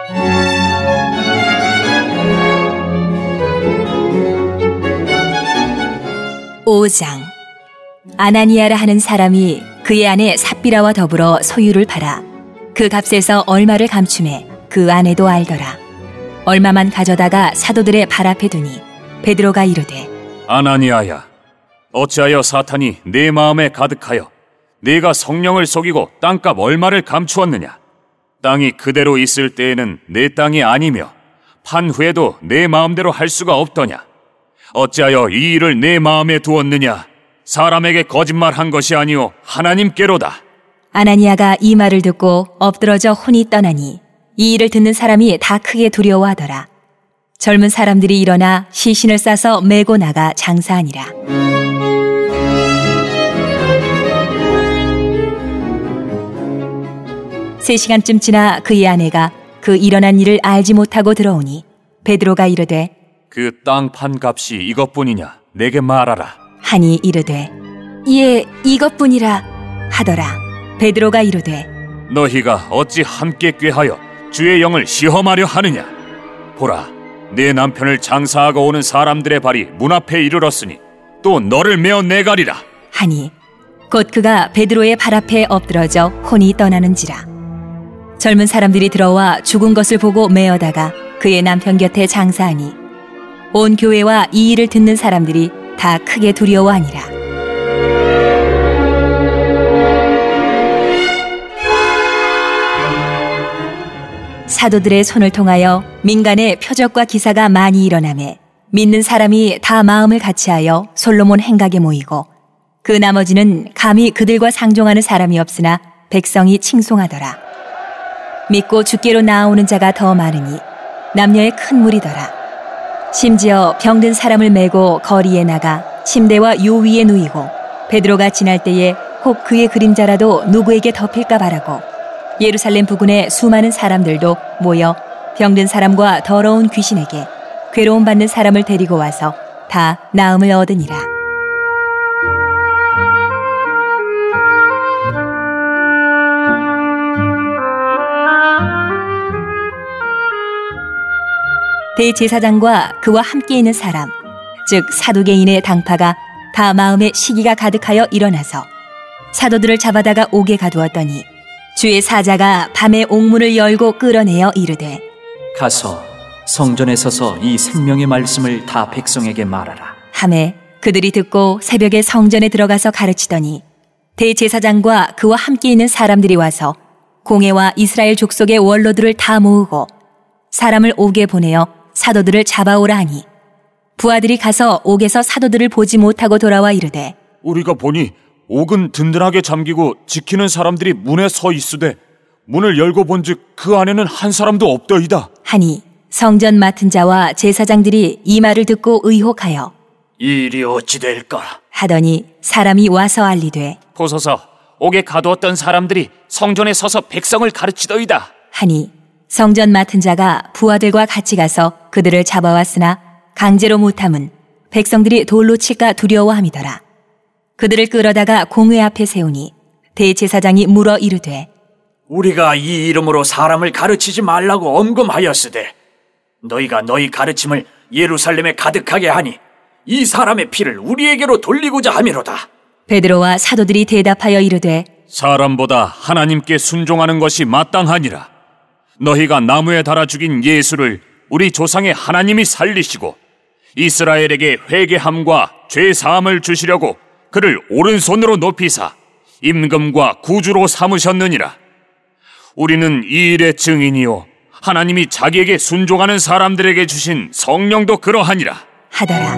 5장. 아나니아라 하는 사람이 그의 아내 삽비라와 더불어 소유를 팔아 그 값에서 얼마를 감춤해 그 아내도 알더라. 얼마만 가져다가 사도들의 발 앞에 두니 베드로가 이르되, 아나니아야, 어찌하여 사탄이 내 마음에 가득하여 네가 성령을 속이고 땅값 얼마를 감추었느냐? 땅이 그대로 있을 때에는 내 땅이 아니며 판 후에도 내 마음대로 할 수가 없더냐? 어찌하여 이 일을 내 마음에 두었느냐? 사람에게 거짓말한 것이 아니오 하나님께로다. 아나니아가 이 말을 듣고 엎드러져 혼이 떠나니 이 일을 듣는 사람이 다 크게 두려워하더라. 젊은 사람들이 일어나 시신을 싸서 메고 나가 장사하니라. 세 시간쯤 지나 그의 아내가 그 일어난 일을 알지 못하고 들어오니 베드로가 이르되, 그 땅 판 값이 이것뿐이냐? 내게 말하라. 하니 이르되, 예, 이것뿐이라 하더라. 베드로가 이르되, 너희가 어찌 함께 꾀하여 주의 영을 시험하려 하느냐? 보라, 내 남편을 장사하고 오는 사람들의 발이 문 앞에 이르렀으니 또 너를 메어 내가리라. 하니 곧 그가 베드로의 발 앞에 엎드러져 혼이 떠나는지라. 젊은 사람들이 들어와 죽은 것을 보고 메어다가 그의 남편 곁에 장사하니 온 교회와 이 일을 듣는 사람들이 다 크게 두려워하니라. 사도들의 손을 통하여 민간의 표적과 기사가 많이 일어나매 믿는 사람이 다 마음을 같이하여 솔로몬 행각에 모이고 그 나머지는 감히 그들과 상종하는 사람이 없으나 백성이 칭송하더라. 믿고 주께로 나아오는 자가 더 많으니 남녀의 큰 무리더라. 심지어 병든 사람을 메고 거리에 나가 침대와 요 위에 누이고 베드로가 지날 때에 혹 그의 그림자라도 누구에게 덮일까 바라고 예루살렘 부근의 수많은 사람들도 모여 병든 사람과 더러운 귀신에게 괴로움 받는 사람을 데리고 와서 다 나음을 얻으니라. 대제사장과 그와 함께 있는 사람, 즉 사두개인의 당파가 다 마음에 시기가 가득하여 일어나서 사도들을 잡아다가 옥에 가두었더니 주의 사자가 밤에 옥문을 열고 끌어내어 이르되, 가서 성전에 서서 이 생명의 말씀을 다 백성에게 말하라. 하매 그들이 듣고 새벽에 성전에 들어가서 가르치더니 대제사장과 그와 함께 있는 사람들이 와서 공회와 이스라엘 족속의 원로들을 다 모으고 사람을 옥에 보내어 사도들을 잡아오라 하니 부하들이 가서 옥에서 사도들을 보지 못하고 돌아와 이르되, 우리가 보니 옥은 든든하게 잠기고 지키는 사람들이 문에 서 있으되 문을 열고 본즉 그 안에는 한 사람도 없더이다. 하니 성전 맡은 자와 제사장들이 이 말을 듣고 의혹하여 이 일이 어찌 될까 하더니 사람이 와서 알리되, 보소서, 옥에 가두었던 사람들이 성전에 서서 백성을 가르치더이다. 하니 성전 맡은 자가 부하들과 같이 가서 그들을 잡아왔으나 강제로 못함은 백성들이 돌로 칠까 두려워함이더라. 그들을 끌어다가 공회 앞에 세우니 대제사장이 물어 이르되, 우리가 이 이름으로 사람을 가르치지 말라고 엄금하였으되 너희가 너희 가르침을 예루살렘에 가득하게 하니 이 사람의 피를 우리에게로 돌리고자 함이로다. 베드로와 사도들이 대답하여 이르되, 사람보다 하나님께 순종하는 것이 마땅하니라. 너희가 나무에 달아 죽인 예수를 우리 조상의 하나님이 살리시고 이스라엘에게 회개함과 죄 사함을 주시려고 그를 오른손으로 높이사 임금과 구주로 삼으셨느니라. 우리는 이 일의 증인이요 하나님이 자기에게 순종하는 사람들에게 주신 성령도 그러하니라 하더라.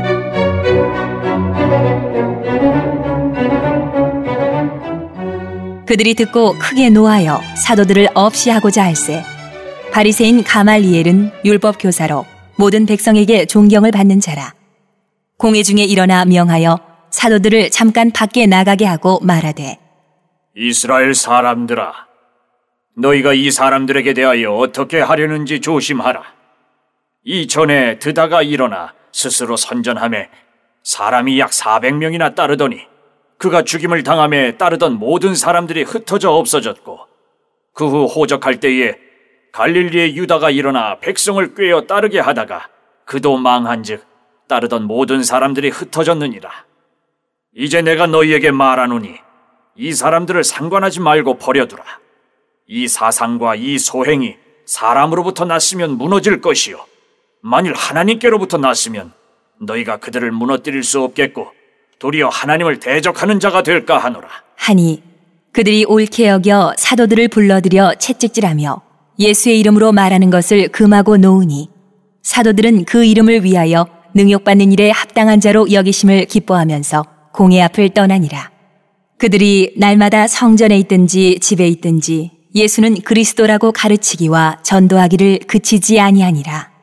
그들이 듣고 크게 노하여 사도들을 없이 하고자 할세 바리새인 가말리엘은 율법 교사로 모든 백성에게 존경을 받는 자라. 공회 중에 일어나 명하여 사도들을 잠깐 밖에 나가게 하고 말하되, 이스라엘 사람들아, 너희가 이 사람들에게 대하여 어떻게 하려는지 조심하라. 이전에 드다가 일어나 스스로 선전하며 사람이 약 400명이나 따르더니 그가 죽임을 당함에 따르던 모든 사람들이 흩어져 없어졌고 그 후 호적할 때에 갈릴리의 유다가 일어나 백성을 꾀어 따르게 하다가 그도 망한즉 따르던 모든 사람들이 흩어졌느니라. 이제 내가 너희에게 말하노니 이 사람들을 상관하지 말고 버려두라. 이 사상과 이 소행이 사람으로부터 났으면 무너질 것이요 만일 하나님께로부터 났으면 너희가 그들을 무너뜨릴 수 없겠고 도리어 하나님을 대적하는 자가 될까 하노라. 하니 그들이 옳게 여겨 사도들을 불러들여 채찍질하며 예수의 이름으로 말하는 것을 금하고 놓으니 사도들은 그 이름을 위하여 능욕받는 일에 합당한 자로 여기심을 기뻐하면서 공회 앞을 떠나니라. 그들이 날마다 성전에 있든지 집에 있든지 예수는 그리스도라고 가르치기와 전도하기를 그치지 아니하니라.